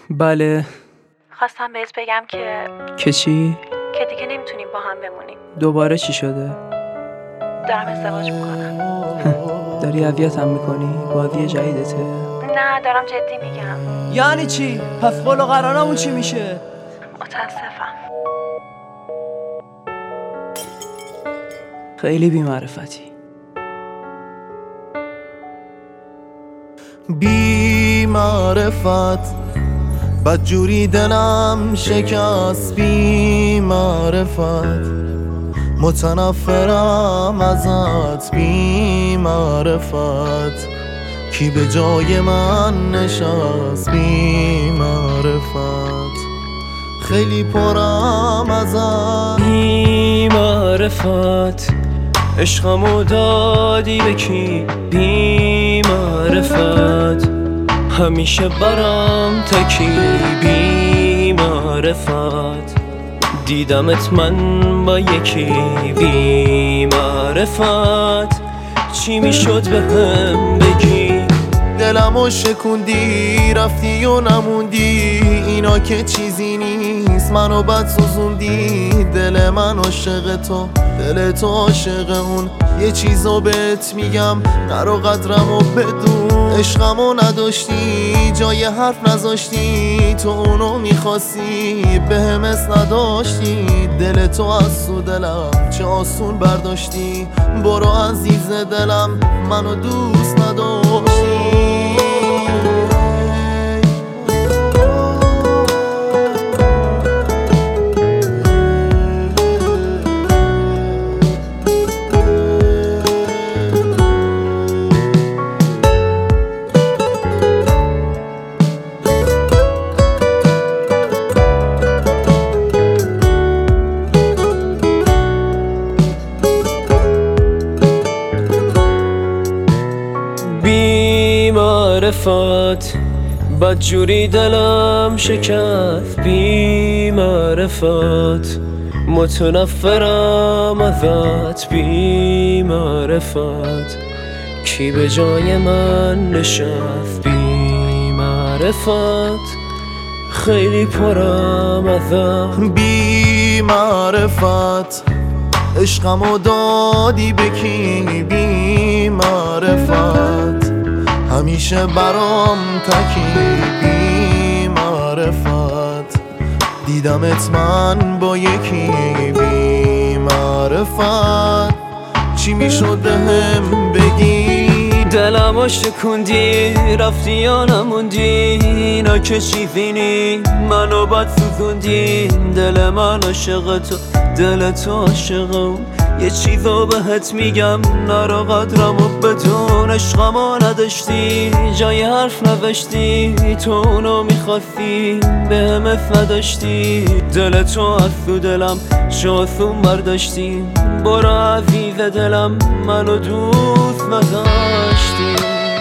بله. خواستم بهت بگم که چی؟ که دیگه نمیتونیم با هم بمونیم. دوباره چی شده؟ دارم ازدواج میکنم. داری اذیتم میکنی؟ بازی جدیدته؟ نه دارم جدی میگم. یعنی چی؟ پس قول و قرارمون چی میشه؟ متاسفم. خیلی بی‌معرفتی. بی‌معرفت بدجوری دلم شکست، بی‌معرفت متنفرم ازت، بی‌معرفت کی به جای من نشست، بی‌معرفت خیلی پرم ازت، بی‌معرفت عشقمو دادی به کی، بی‌معرفت همیشه برام تکی، بی‌معرفت دیدمت من با یکی، بی‌معرفت چی میشد به هم بگی؟ دلمو شکوندی رفتی و نموندی، اینا که چیزی نیست منو بد سوزوندی. دل من عاشق تو، دل تو عاشق اون، یه چیزو بهت میگم نرو قدرمو بدون. عشقمو نداشتی جای حرف نذاشتی، تو اونو میخواستی بهم نداشتی. دل تو از تو دلم چه آسون برداشتی، برو عزیز دلم منو دوست نداشتی. بی‌معرفت بدجوری دلم شکست، بی‌معرفت متنفرم ازت، بی‌معرفت کی به جای من نشست، بی‌معرفت خیلی پرم ازت، بی‌معرفت عشقمو دادی به کی، بی‌معرفت همیشه برام تکی، بی‌معرفت دیدمت من با یکی، بی‌معرفت چی میشد بهم بگی؟ دلمو شکوندی رفتی یا نموندی، اینا که چیزی نی منو بد سوزوندی. دل من عاشق تو، دل تو عاشق اون، یه چیزو بهت میگم نرو قدرمو بدون. عشقمو نداشتی جای حرف نوشتی، تو اونو میخواستی بهم نداشتی. دل تو از تو دلم چه آسون برداشتی، برو عزیز دلم منو دوست نداشتی.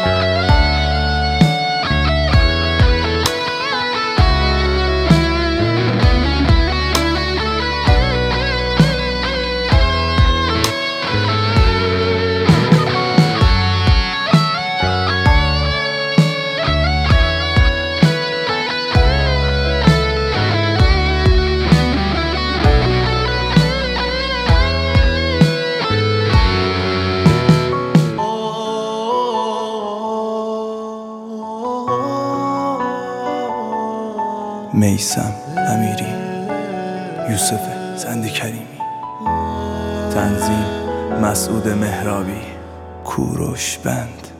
میثم امیری، یوسف زند کریمی، تنظیم مسعود مهرابی، کوروش بند.